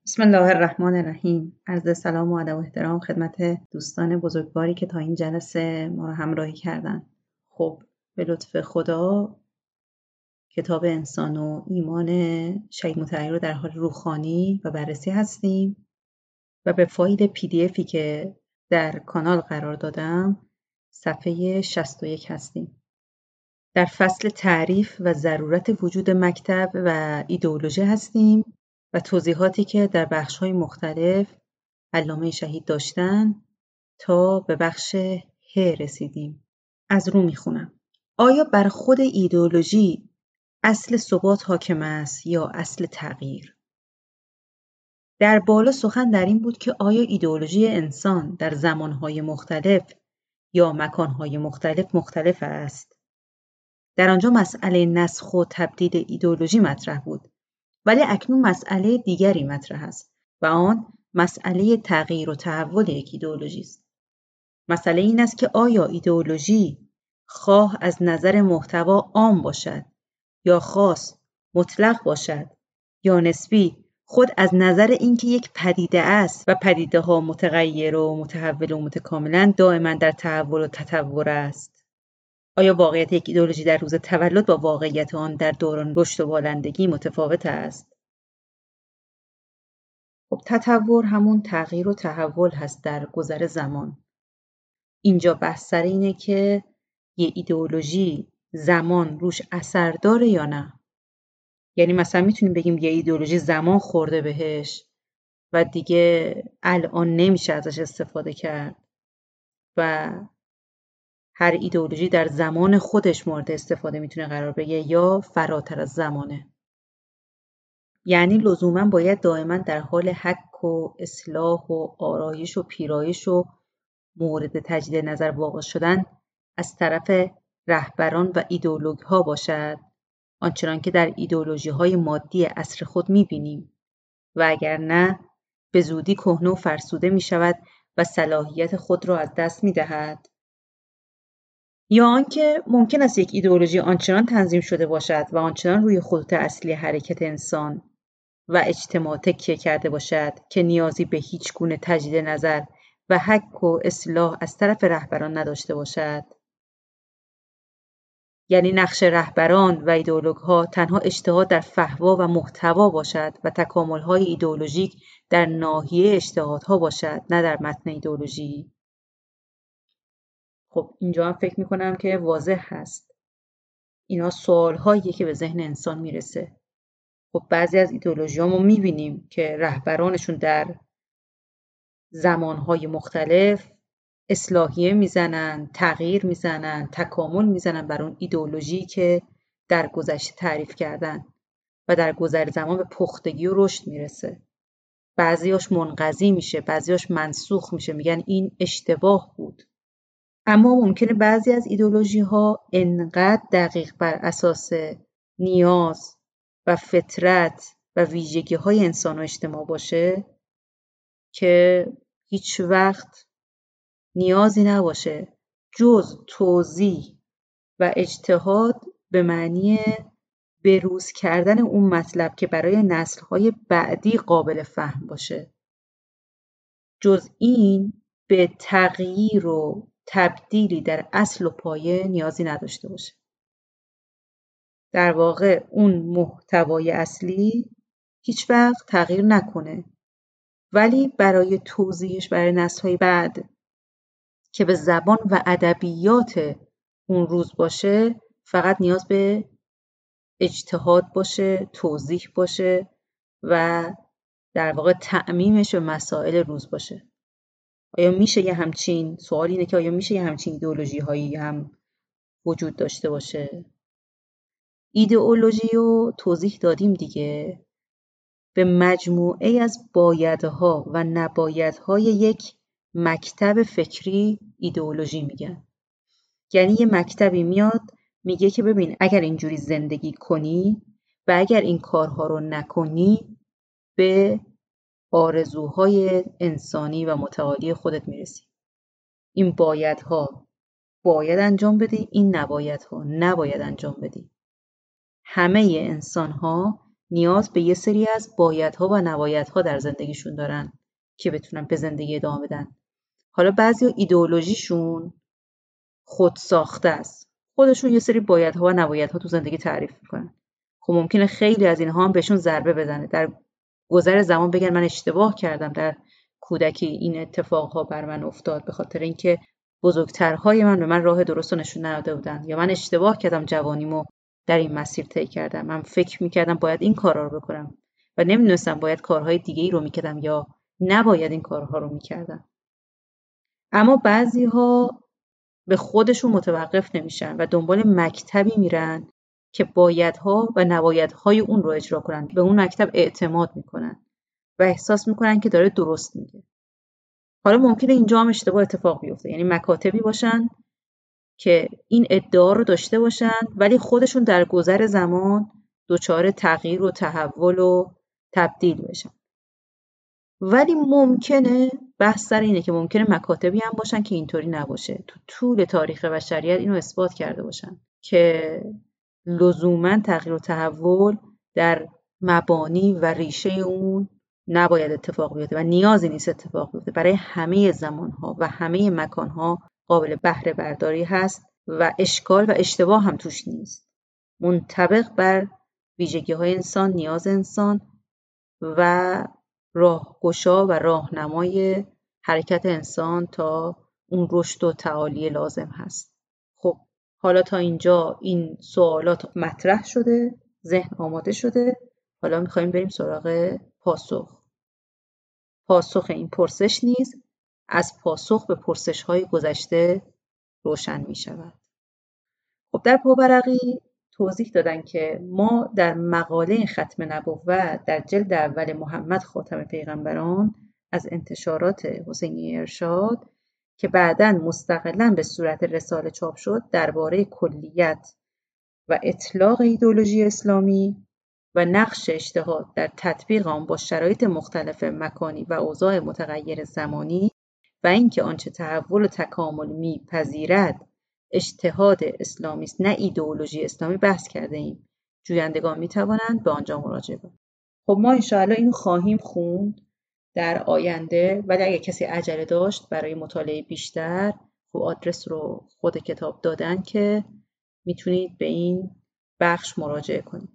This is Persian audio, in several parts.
بسم الله الرحمن الرحیم. عرض سلام و ادب و احترام خدمت دوستان بزرگواری که تا این جلسه ما رو همراهی کردن. خب به لطف خدا کتاب انسان و ایمان شهید مطهری رو در حال روخوانی و بررسی هستیم و به فایل PDFی که در کانال قرار دادم صفحه 61 هستیم. در فصل تعریف و ضرورت وجود مکتب و ایدئولوژی هستیم و توضیحاتی که در بخش‌های مختلف علامه شهید داشتن تا به بخش ه رسیدیم. از رو میخونم. آیا بر خود ایدئولوژی اصل ثبات حاکم است یا اصل تغییر؟ در بالا سخن در این بود که آیا ایدئولوژی انسان در زمانهای مختلف یا مکانهای مختلف است؟ در آنجا مسئله نسخ و تبدیل ایدئولوژی مطرح بود، ولی اکنون مسئله دیگری مطرح است و آن مسئله تغییر و تحول یک ایدئولوژی است. مسئله این است که آیا ایدئولوژی خواه از نظر محتوا عام باشد یا خاص مطلق باشد یا نسبی، خود از نظر اینکه یک پدیده است و پدیده ها متغیر و متحول و متکاملا دائما در تحول و تطور است. آیا واقعیت یک ایدئولوژی در روز تولد با واقعیت آن در دوران رشد و بالندگی متفاوت است؟ خب تطور همون تغییر و تحول هست در گذر زمان. اینجا بحث سر اینه که یه ایدئولوژی زمان روش اثر داره یا نه. یعنی مثلا میتونیم بگیم یه ایدئولوژی زمان خورده بهش و دیگه الان نمیشه ازش استفاده کرد و هر ایدئولوژی در زمان خودش مورد استفاده میتونه قرار بگیره یا فراتر از زمانه. یعنی لزوما باید دائما در حال حک و اصلاح و آرایش و پیرایش و مورد تجدید نظر واقع شدن از طرف رهبران و ایدئولوژها باشد، آنچنان که در ایدئولوژی‌های مادی عصر خود می‌بینیم، و اگر نه به زودی کهنه و فرسوده می‌شود و صلاحیت خود را از دست می‌دهد. یا آنکه ممکن است یک ایدئولوژی آنچنان تنظیم شده باشد و آنچنان روی خطوط اصلی حرکت انسان و اجتماع تکیه کرده باشد که نیازی به هیچ گونه تجدید نظر و حک و اصلاح از طرف رهبران نداشته باشد. یعنی نقش رهبران و ایدئولوژها تنها اجتهاد در فحوا و محتوا باشد و تکامل‌های ایدئولوژیک در ناحیه اجتهادها باشد، نه در متن ایدئولوژی. خب اینجا هم فکر می‌کنم که واضح هست. اینا سوال‌هاییه که به ذهن انسان میرسه. خب بعضی از ایدئولوژی‌ها ما می‌بینیم که رهبرانشون در زمانهای مختلف اصلاحیه میزنن، تغییر میزنن، تکامل میزنن بر اون ایدئولوژی که در گذشته تعریف کردن و در گذر زمان به پختگی و رشد میرسه. بعضیاش منقضی میشه، بعضیاش منسوخ میشه، میگن این اشتباه بود. اما ممکنه بعضی از ایدئولوژی ها انقدر دقیق بر اساس نیاز و فطرت و ویژگی های انسان و اجتماع باشه که هیچ وقت نیازی نباشه جز توضیح و اجتهاد به معنی بروز کردن اون مطلب که برای نسل‌های بعدی قابل فهم باشه. جز این به تغییر و تبدیلی در اصل و پایه نیازی نداشته باشه. در واقع اون محتوای اصلی هیچ وقت تغییر نکنه، ولی برای توضیحش برای نسل‌های بعد که به زبان و ادبیات اون روز باشه فقط نیاز به اجتهاد باشه، توضیح باشه و در واقع تعمیمش به مسائل روز باشه. آیا میشه یه همچین سوال اینه که آیا میشه یه همچین ایدئولوژی هایی هم وجود داشته باشه؟ ایدئولوژی رو توضیح دادیم دیگه، به مجموعه از بایدها و نبایدهای یک مکتب فکری ایدئولوژی میگن. یعنی یه مکتبی میاد میگه که ببین اگر اینجوری زندگی کنی و اگر این کارها رو نکنی به آرزوهای انسانی و متعالی خودت میرسی. این بایدها باید انجام بدی، این نبایدها نباید انجام بدی. همه انسان‌ها نیاز به یه سری از بایدها و نبایدها در زندگیشون دارن که بتونن به زندگی ادامه بدن. حالا بعضی ایدئولوژیشون خود ساخته است. خودشون یه سری بایدها و نبایدها تو زندگی تعریف میکنن. خب ممکنه خیلی از اینها هم بهشون ضربه بزنه. در گذر زمان بگن من اشتباه کردم در کودکی این اتفاقها بر من افتاد به خاطر اینکه بزرگترهای من به من راه درست رو نشون نداده بودن، یا من اشتباه کردم جوانیمو در این مسیر طی کردم، من فکر میکردم باید این کارا رو بکنم و نمیدونستم باید کارهای دیگه‌ای رو میکردم یا نباید این کارها رو میکردم. اما بعضی‌ها به خودشون متوقف نمیشن و دنبال مکتبی میرن که بایدها و نبایدهای اون رو اجرا کنن. به اون مکتب اعتماد میکنن و احساس میکنن که داره درست میگه. حالا ممکنه اینجا هم اشتباه اتفاق بیفته، یعنی مکاتبی باشن که این ادعا رو داشته باشن ولی خودشون در گذر زمان دچار تغییر و تحول و تبدیل بشن. ولی ممکنه بحث سر اینه که ممکنه مکاتبی هم باشن که اینطوری نباشه. تو طول تاریخ بشریت اینو اثبات کرده باشن که لزوما تغییر و تحول در مبانی و ریشه اون نباید اتفاق بیفته و نیازی نیست اتفاق بیفته. برای همه زمانها و همه مکانها قابل بهره برداری هست و اشکال و اشتباه هم توش نیست. منطبق بر ویژگی‌های انسان، نیاز انسان و راهگشا و راهنمای حرکت انسان تا اون رشد و تعالی لازم هست. خب حالا تا اینجا این سوالات مطرح شده، ذهن آماده شده. حالا میخوایم بریم سراغ پاسخ. پاسخ این پرسش نیز از پاسخ به پرسش‌های گذشته روشن می‌شود. خب در پاورقی توضیح دادن که ما در مقاله ختم نبوت در جلد اول محمد خاتم پیغمبران از انتشارات حسینیه ارشاد که بعداً مستقلاً به صورت رساله چاپ شد درباره کلیت و اطلاق ایدئولوژی اسلامی و نقش اجتهاد در تطبیق آن با شرایط مختلف مکانی و اوضاع متغیر زمانی و اینکه آنچه تحول و تکامل می‌پذیرد اجتهاد اسلامی است نه ایدئولوژی اسلامی بحث کرده ایم. جویندگان می‌توانند به آنجا مراجعه کنند. خب ما انشاءالله اینو خواهیم خوند در آینده، ولی اگه کسی عجله داشت برای مطالعه بیشتر خب آدرس رو خود کتاب دادن که میتونید به این بخش مراجعه کنید.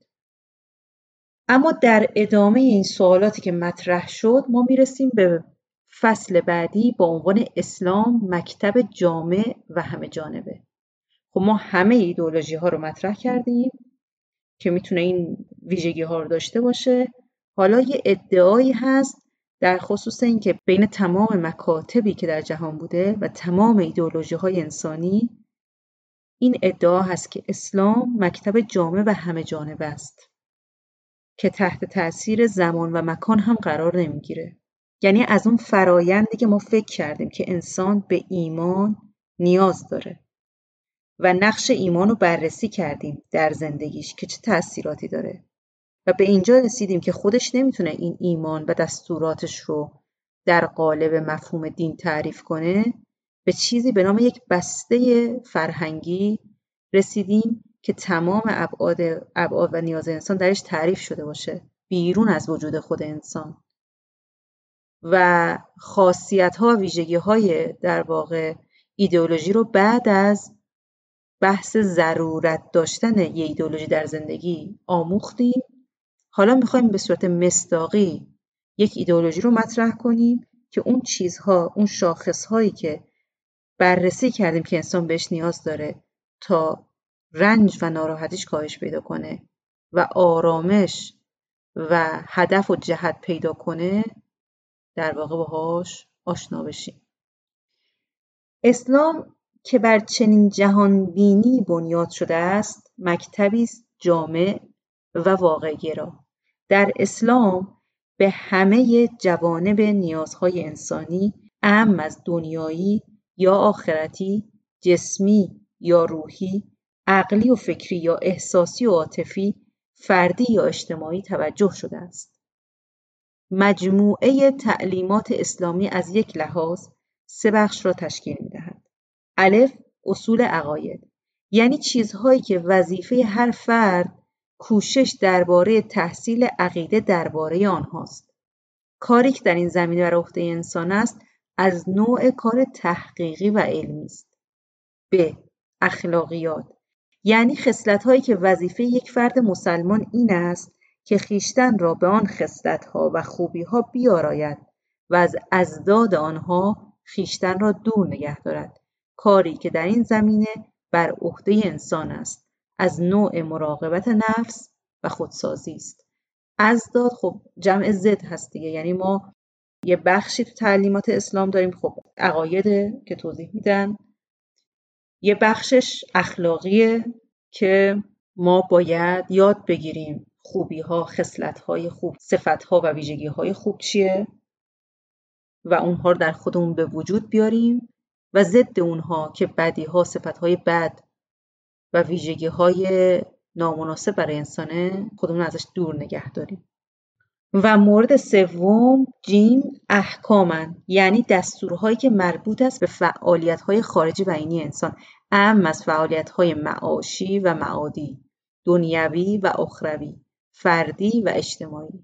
اما در ادامه این سوالاتی که مطرح شد ما میرسیم به فصل بعدی با عنوان اسلام مکتب جامع و همه جانبه. خب ما همه ایدئولوژی ها رو مطرح کردیم که میتونه این ویژگی ها رو داشته باشه. حالا یه ادعایی هست در خصوص این که بین تمام مکاتبی که در جهان بوده و تمام ایدئولوژی های انسانی این ادعا هست که اسلام مکتب جامع و همه جانبه است که تحت تأثیر زمان و مکان هم قرار نمیگیره. یعنی از اون فرایندی که ما فکر کردیم که انسان به ایمان نیاز داره و نقش ایمان رو بررسی کردیم در زندگیش که چه تأثیراتی داره و به اینجا رسیدیم که خودش نمیتونه این ایمان و دستوراتش رو در قالب مفهوم دین تعریف کنه، به چیزی به نام یک بسته فرهنگی رسیدیم که تمام ابعاد و نیاز انسان درش تعریف شده باشه بیرون از وجود خود انسان و خاصیت‌ها و ویژگی‌های در واقع ایدئولوژی رو بعد از بحث ضرورت داشتن یه ایدئولوژی در زندگی آموختیم. حالا میخوایم به صورت مصداقی یک ایدئولوژی رو مطرح کنیم که اون چیزها، اون شاخصهایی که بررسی کردیم که انسان بهش نیاز داره تا رنج و ناراحتیش کاهش پیدا کنه و آرامش و هدف و جهت پیدا کنه در واقع باهاش آشنا بشیم. اسلام که بر چنین جهانبینی بنیاد شده است مکتبی است جامع و واقع‌گرا. در اسلام به همه جوانب نیازهای انسانی اعم از دنیایی یا آخرتی، جسمی یا روحی، عقلی و فکری یا احساسی و عاطفی، فردی یا اجتماعی توجه شده است. مجموعه تعلیمات اسلامی از یک لحاظ 3 بخش را تشکیل می‌دهد. الف، اصول عقاید، یعنی چیزهایی که وظیفه هر فرد کوشش درباره تحصیل عقیده درباره آنهاست. کاری که در این زمینه بر عهده انسان است از نوع کار تحقیقی و علمی است. ب. اخلاقیات، یعنی خصلت‌هایی که وظیفه یک فرد مسلمان این است که خویشتن را به آن خصلت‌ها و خوبی‌ها بیاراید و از اضداد آنها خویشتن را دور نگه دارد. کاری که در این زمینه بر عهده انسان است از نوع مراقبت نفس و خودسازی است. اضداد خب جمع ضد هست دیگه، یعنی ما یه بخشی تو تعلیمات اسلام داریم، خب عقایده که توضیح میدن، یه بخشش اخلاقیه که ما باید یاد بگیریم خوبی‌ها، خصلت‌های خوب، صفت‌ها و ویژگی‌های خوب چیه و اونها رو در خودمون به وجود بیاریم و ضد اونها که بدی‌ها، صفت‌های بد و ویژگی‌های نامناسب برای انسانه خودمون ازش دور نگه داریم. و مورد سوم جیم احکامن، یعنی دستورهایی که مربوط است به فعالیت‌های خارجی و عینی انسان، اهم از فعالیت‌های معاشی و معادی، دنیوی و اخروی، فردی و اجتماعی.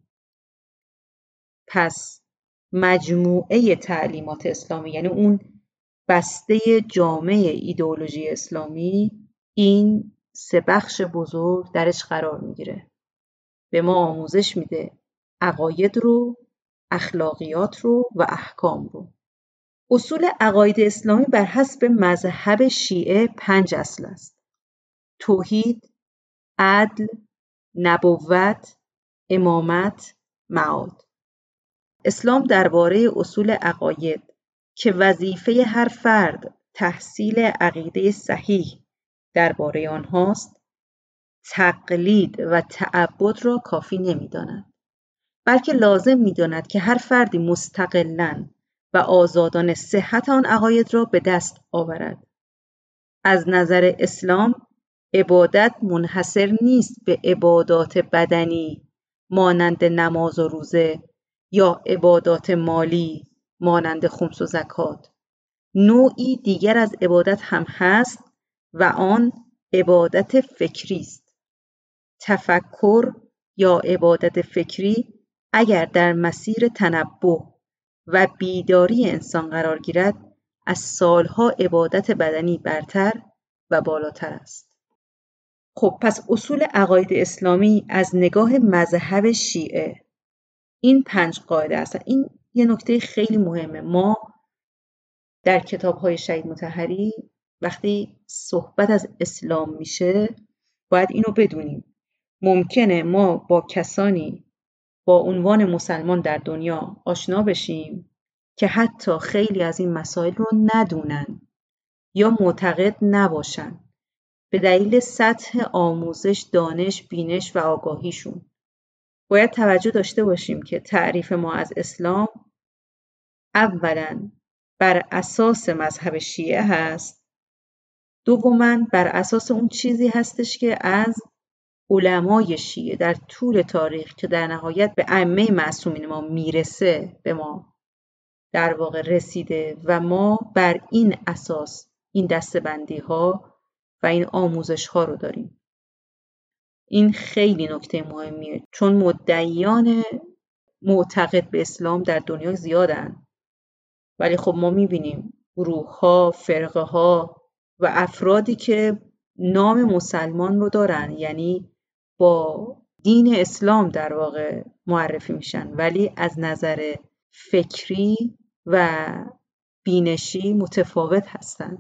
پس مجموعه تعلیمات اسلامی، یعنی اون بسته جامع ایدئولوژی اسلامی، این 3 بخش بزرگ درش قرار میگیره. به ما آموزش میده عقاید رو، اخلاقیات رو و احکام رو. اصول عقاید اسلامی بر حسب مذهب شیعه 5 اصل است: توحید، عدل، نبوت، امامت، معاد. اسلام درباره اصول عقاید که وظیفه هر فرد تحصیل عقیده صحیح درباره آنهاست، تقلید و تعبد را کافی نمی‌داند، بلکه لازم می‌داند که هر فردی مستقلاً و آزادانه صحت آن عقاید را به دست آورد. از نظر اسلام عبادت منحصر نیست به عبادات بدنی مانند نماز و روزه یا عبادات مالی مانند خمس و زکات. نوعی دیگر از عبادت هم هست و آن عبادت فکری است. تفکر یا عبادت فکری اگر در مسیر تنبه و بیداری انسان قرار گیرد، از سالها عبادت بدنی برتر و بالاتر است. خب پس اصول عقاید اسلامی از نگاه مذهب شیعه این 5 قاعده است. این یه نکته خیلی مهمه. ما در کتاب‌های شهید مطهری وقتی صحبت از اسلام میشه باید اینو بدونیم. ممکنه ما با کسانی با عنوان مسلمان در دنیا آشنا بشیم که حتی خیلی از این مسائل رو ندونن یا معتقد نباشن به دلیل سطح آموزش، دانش، بینش و آگاهیشون. باید توجه داشته باشیم که تعریف ما از اسلام اولاً بر اساس مذهب شیعه هست، دوماً بر اساس اون چیزی هستش که از علمای شیعه در طول تاریخ که در نهایت به ائمه معصومین ما میرسه به ما در واقع رسیده و ما بر این اساس این دسته‌بندی ها و این آموزش ها رو داریم. این خیلی نکته مهمیه چون مدعیان معتقد به اسلام در دنیا زیادن، ولی خب ما میبینیم گروه ها، فرقه ها و افرادی که نام مسلمان رو دارن، یعنی با دین اسلام در واقع معرفی میشن، ولی از نظر فکری و بینشی متفاوت هستن.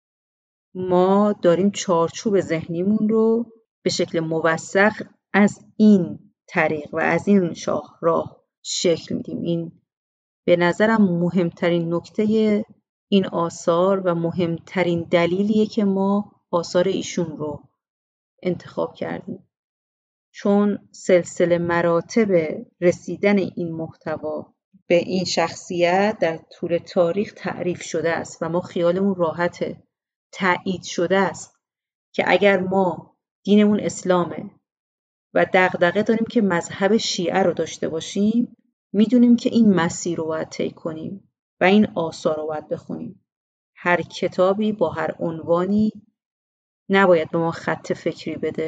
ما داریم چارچوب ذهنیمون رو به شکل موثق از این طریق و از این راه شکل میدیم. این به نظرم مهمترین نکته این آثار و مهمترین دلیلیه که ما آثار ایشون رو انتخاب کردیم، چون سلسله مراتب رسیدن این محتوا به این شخصیت در طول تاریخ تعریف شده است و ما خیالمون راحته، تایید شده است که اگر ما دینمون اسلامه و دغدغه داریم که مذهب شیعه رو داشته باشیم، میدونیم که این مسیر رو باید طی کنیم و این آثار رو باید بخونیم. هر کتابی با هر عنوانی نباید به ما خط فکری بده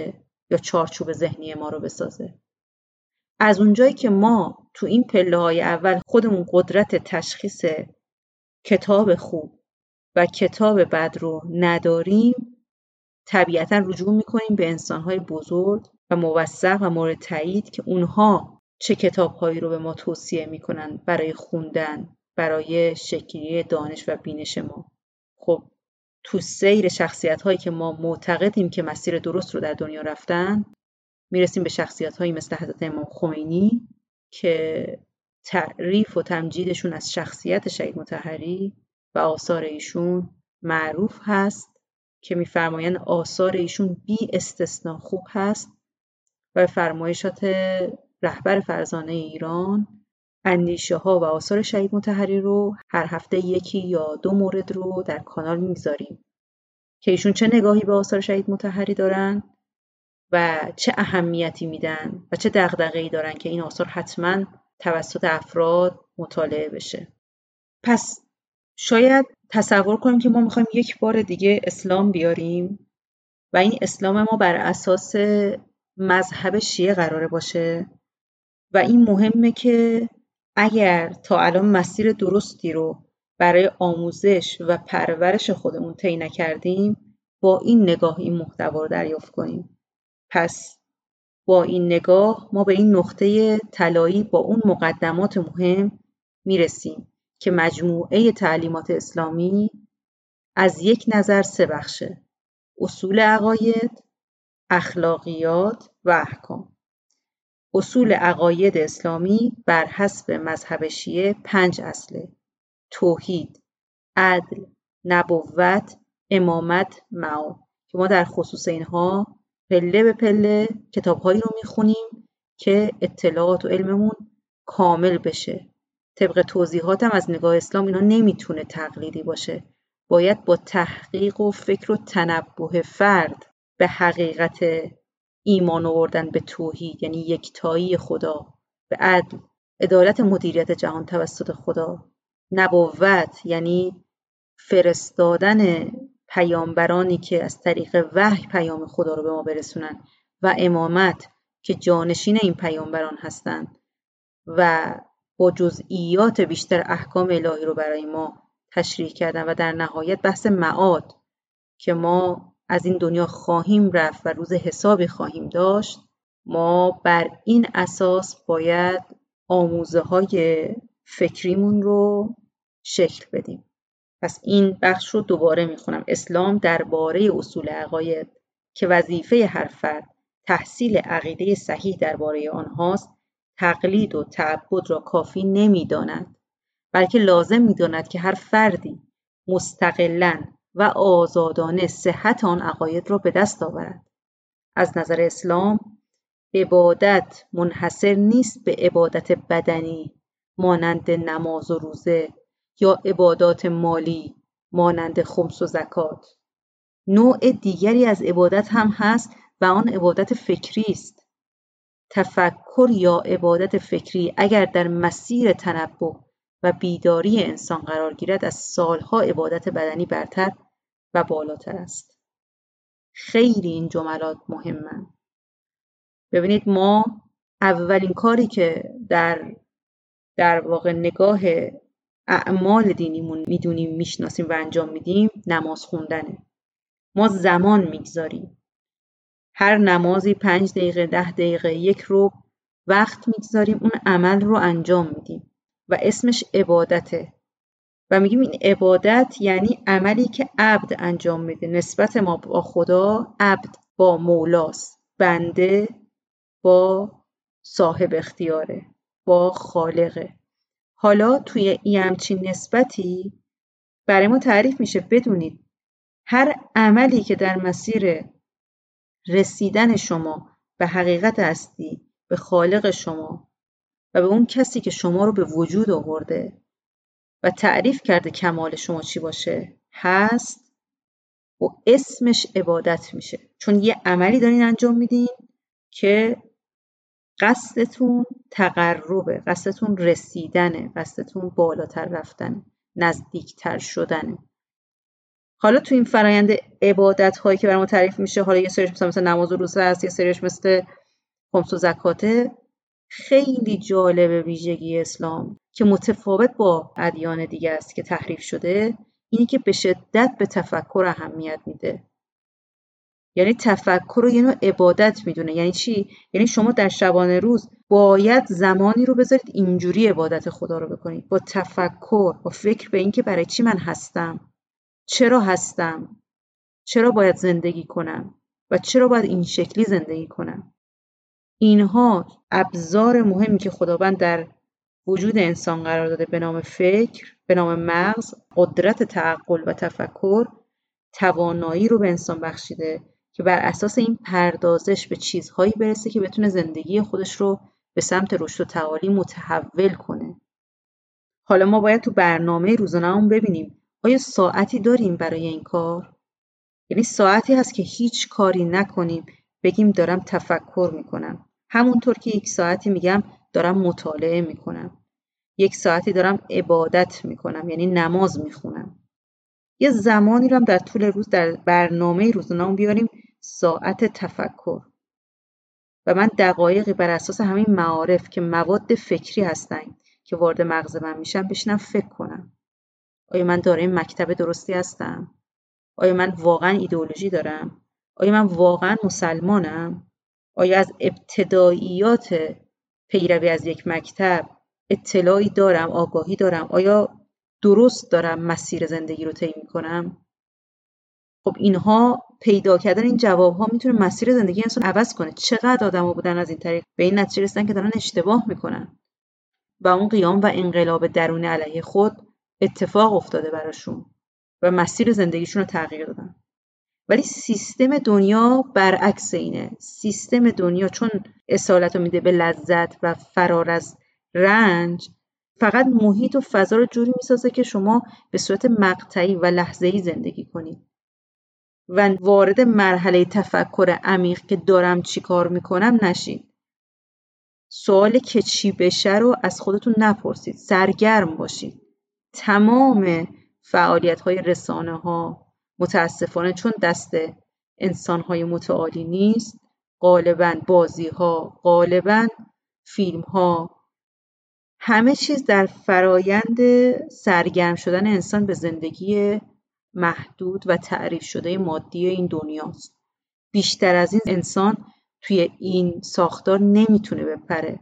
یا چارچوب ذهنی ما رو بسازه. از اونجایی که ما تو این پله‌های اول خودمون قدرت تشخیص کتاب خوب و کتاب بد رو نداریم، طبیعتاً رجوع میکنیم به انسان‌های بزرگ و موثق و مورد تایید که اونها چه کتاب‌هایی رو به ما توصیه میکنن برای خوندن، برای شکل‌گیری دانش و بینش ما. خب تو سیر شخصیت‌هایی که ما معتقدیم که مسیر درست رو در دنیا رفتن، میرسیم به شخصیت‌هایی مثل حضرت امام خمینی که تعریف و تمجیدشون از شخصیت شهید مطهری و آثار ایشون معروف هست که می‌فرمایند آثار ایشون بی استثنا خوب هست و به فرمایشات رهبر فرزانه ایران اندیشه‌ها و آثار شهید مطهری رو هر هفته 1 یا 2 مورد رو در کانال میذاریم که ایشون چه نگاهی به آثار شهید مطهری دارن و چه اهمیتی میدن و چه دغدغه‌ای دارن که این آثار حتما توسط افراد مطالعه بشه. پس شاید تصور کنیم که ما میخوایم یک بار دیگه اسلام بیاریم و این اسلام ما بر اساس مذهب شیعه قراره باشه و این مهمه که اگر تا الان مسیر درستی رو برای آموزش و پرورش خودمون طی نکردیم، با این نگاه این محتوا رو دریافت کنیم. پس با این نگاه ما به این نقطه طلایی با اون مقدمات مهم میرسیم که مجموعه تعلیمات اسلامی از یک نظر 3 بخشه: اصول عقاید، اخلاقیات و احکام. اصول عقاید اسلامی بر حسب مذهب شیعه 5 اصله: توحید، عدل، نبوت، امامت، معاد، که ما در خصوص اینها پله به پله کتاب‌هایی رو میخونیم که اطلاعات و علممون کامل بشه. طبق توضیحاتم از نگاه اسلام اینا نمیتونه تقلیدی باشه، باید با تحقیق و فکر و تنبه فرد به حقیقت ایمان آوردن به توحید، یعنی یکتایی خدا، به عدل، عدالت مدیریت جهان توسط خدا، نبوت یعنی فرستادن پیامبرانی که از طریق وحی پیام خدا رو به ما برسونن، و امامت که جانشین این پیامبران هستند و با جزئیات بیشتر احکام الهی رو برای ما تشریح کردن، و در نهایت بحث معاد که ما از این دنیا خواهیم رفت و روز حسابی خواهیم داشت. ما بر این اساس باید آموزه‌های فکریمون رو شکل بدیم. پس این بخش رو دوباره میخونم: اسلام درباره اصول عقاید که وظیفه هر فرد تحصیل عقیده صحیح درباره آنهاست، تقلید و تعبد را کافی نمی‌داند، بلکه لازم می‌داند که هر فردی مستقلاً و آزادانه صحت آن عقاید را به دست آورد. از نظر اسلام عبادت منحصر نیست به عبادت بدنی مانند نماز و روزه یا عبادات مالی مانند خمس و زکات. نوع دیگری از عبادت هم هست و آن عبادت فکری است. تفکر یا عبادت فکری اگر در مسیر تنبه و بیداری انسان قرار گیرد، از سالها عبادت بدنی برتر و بالاتر است. خیلی این جملات مهمن. ببینید ما اولین کاری که در واقع نگاه اعمال دینیمون میدونیم، میشناسیم و انجام میدیم نماز خوندنه. ما زمان میگذاریم، هر نمازی 5 دقیقه 10 دقیقه 1 ربع وقت میگذاریم، اون عمل رو انجام میدیم و اسمش عبادته و میگیم این عبادت یعنی عملی که عبد انجام میده. نسبت ما با خدا، عبد با مولاست، بنده با صاحب اختیاره، با خالقه. حالا توی این همچین نسبتی برای ما تعریف میشه. بدونید هر عملی که در مسیر رسیدن شما به حقیقت هستی، به خالق شما و به اون کسی که شما رو به وجود آورده و تعریف کرده کمال شما چی باشه هست و اسمش عبادت میشه، چون یه عملی دارین انجام میدین که قصدتون تقربه، قصدتون رسیدنه، قصدتون بالاتر رفتنه، نزدیکتر شدنه. حالا تو این فرایند عبادت هایی که برای ما تعریف میشه، حالا یه سریش مثلا نماز و روزه است، یه سریش مثل خمس و زکاته، خیلی جالبه ویژگی اسلام که متفاوت با ادیان دیگه است که تحریف شده، اینی که به شدت به تفکر اهمیت میده. یعنی تفکر رو یه نوع عبادت میدونه. یعنی چی؟ یعنی شما در شبانه روز باید زمانی رو بذارید اینجوری عبادت خدا رو بکنید، با تفکر، با فکر به این که برای چی من هستم، چرا هستم، چرا باید زندگی کنم و چرا باید این شکلی زندگی کنم. اینها ابزار مهمی که خداوند در وجود انسان قرار داده به نام فکر، به نام مغز، قدرت تعقل و تفکر، توانایی رو به انسان بخشیده که بر اساس این پردازش به چیزهایی برسه که بتونه زندگی خودش رو به سمت رشد و تعالی متحول کنه. حالا ما باید تو برنامه روزانه‌مون ببینیم آیا ساعتی داریم برای این کار؟ یعنی ساعتی هست که هیچ کاری نکنیم بگیم دارم تفکر میکنم، همونطور که یک ساعتی میگم دارم مطالعه میکنم، یک ساعتی دارم عبادت میکنم یعنی نماز میخونم. یه زمانی رو هم در طول روز در برنامه روزانه‌مون بیاریم ساعت تفکر و من دقایقی بر اساس همین معارف که مواد فکری هستن که وارد مغز من میشن بشینم فکر کنم. آیا من دارای مکتب درستی هستم؟ آیا من واقعا ایدئولوژی دارم؟ آیا من واقعا مسلمانم؟ آیا از ابتداییات پیروی از یک مکتب اطلاعی دارم، آگاهی دارم؟ آیا درست دارم مسیر زندگی رو طی میکنم؟ خب اینها، پیدا کردن این جوابها میتونه مسیر زندگی انسان عوض کنه. چقدر آدما بودن از این طریق به این نتیجه رسیدن که دارن اشتباه میکنن و اون قیام و انقلاب درونی علیه خود اتفاق افتاده براشون و مسیر زندگیشون رو تغییر دادن. ولی سیستم دنیا برعکس اینه. سیستم دنیا چون اصالت رو میده به لذت و فرار از رنج، فقط محیط و فضا رو جوری میسازه که شما به صورت مقطعی و لحظه‌ای زندگی کنید و وارد مرحله تفکر عمیق که دارم چی کار میکنم نشید. سوال که چی بشه رو از خودتون نپرسید، سرگرم باشید. تمام فعالیت‌های رسانه‌ها متاسفانه چون دست انسان‌های متعالی نیست، غالباً بازی‌ها، غالباً فیلم‌ها، همه چیز در فرایند سرگرم شدن انسان به زندگی محدود و تعریف شده مادی این دنیاست. بیشتر از این انسان توی این ساختار نمیتونه بپره.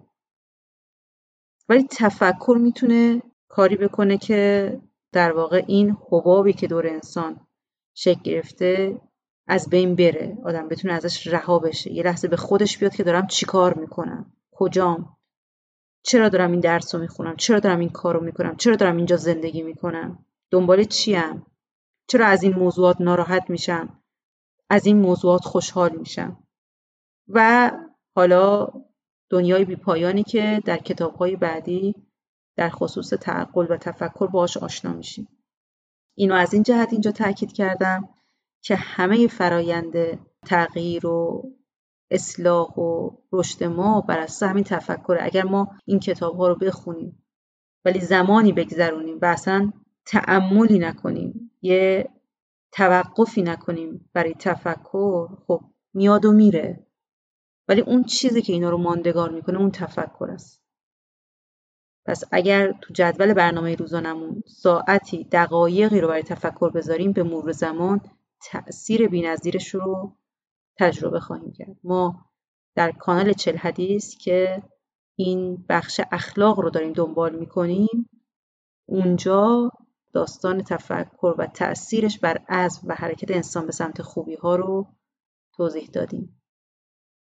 ولی تفکر میتونه کاری بکنه که در واقع این حبابی که دور انسان شکل گرفته از بین بره، آدم بتونه ازش رها بشه، یه لحظه به خودش بیاد که دارم چی کار میکنم، کجام، چرا دارم این درس رو میخونم، چرا دارم این کار رو میکنم، چرا دارم اینجا زندگی میکنم، دنبال چیم، چرا از این موضوعات ناراحت میشم، از این موضوعات خوشحال میشم. و حالا دنیای بیپایانی که در کتاب‌های بعدی در خصوص تعقل و تفکر باهاش آشنا میشیم. اینو از این جهت اینجا تاکید کردم که همه فرایند تغییر و اصلاح و رشد ما بر اساس همین تفکر. اگر ما این کتاب‌ها رو بخونیم ولی زمانی بگذرونیم و اصلا تأملی نکنیم، یه توقفی نکنیم برای تفکر، خب میاد و میره. ولی اون چیزی که اینا رو ماندگار میکنه اون تفکر است. پس اگر تو جدول برنامه روزانمون ساعتی، دقایقی رو برای تفکر بذاریم، به مرور زمان تأثیر بی‌نظیرش رو تجربه خواهیم کرد. ما در کانال 40 حدیث که این بخش اخلاق رو داریم دنبال میکنیم، اونجا داستان تفکر و تأثیرش بر عزم و حرکت انسان به سمت خوبی ها رو توضیح دادیم.